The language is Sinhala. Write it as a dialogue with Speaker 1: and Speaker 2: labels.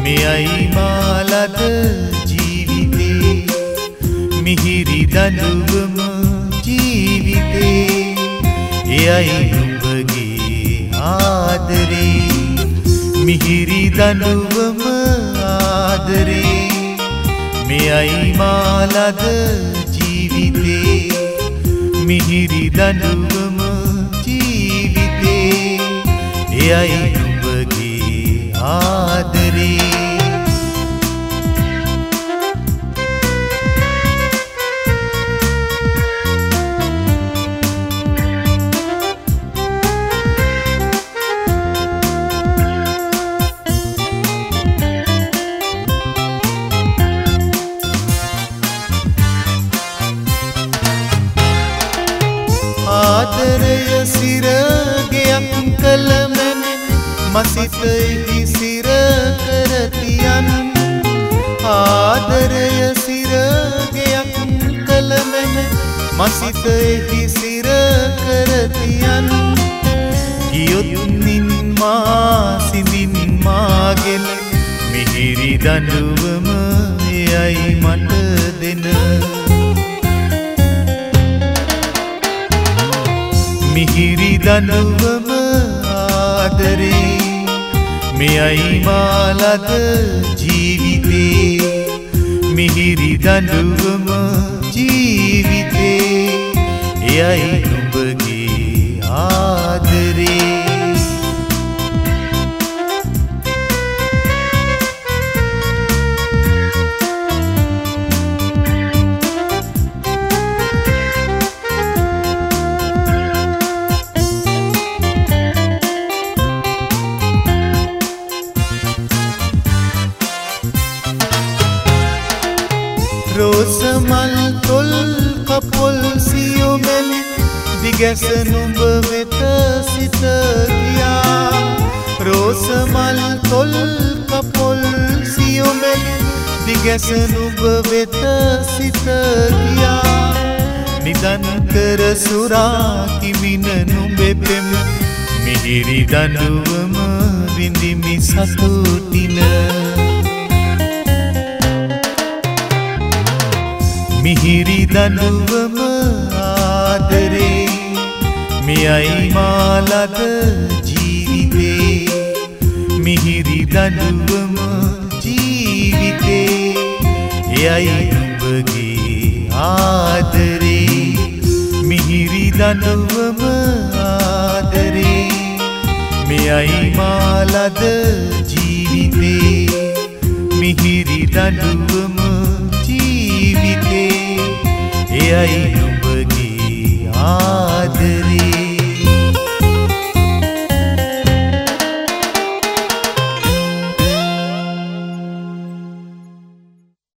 Speaker 1: මෙයයි මාලද ජීවිතේ මිහිරි දඬුවම ජීවිතේ එයයි නුඹගේ ආදරේ මිහිරි දඬුවම ආදරේ මෙයයි මාලද ජීවිතේ මිහිරි දඬුවම ජීවිතේ එයයි නුඹගේ ආදරේ ආදරය සිරගෙයක් කළමැන මසිතෙහි සිර කරතියන් ආදරය සිරගෙයක් කළමැන මසිතෙහි සිර කරතියන් ගියොත් නින්මා සිඳින් මාගෙන මිහිරි දඬුවම එයයි මට දෙන මිහිරි දඬුවම ආදරේ මෙයයි මාලද ජීවිතේ මිහිරි දඬුවම ජීවිතේ එයයි නුඹගේ ආදරේ රෝස මල් තොල් කපොල් සියුමෙන් දිගැස නුඹ වෙත සිත ගියා රෝස මල් තොල් කපොල් සියුමෙන් දිගැස නුඹ වෙත සිත ගියා නිදන් කර සුරා කිමින නුඹේ පෙම් මිහිරි දඬුවම විඳිමි සතුටින මිහිරි දඬුවම ආදරේ මෙයයි මාලද ජීවිතේ මිහිරි දඬුවම ජීවිතේ එයයි නුඹගේ ආදරේ මිහිරි දඬුවම ආදරේ මෙයයි මාලද ජීවිතේ මිහිරි දඬුවම ජීවිතේ එයයි නුඹගේ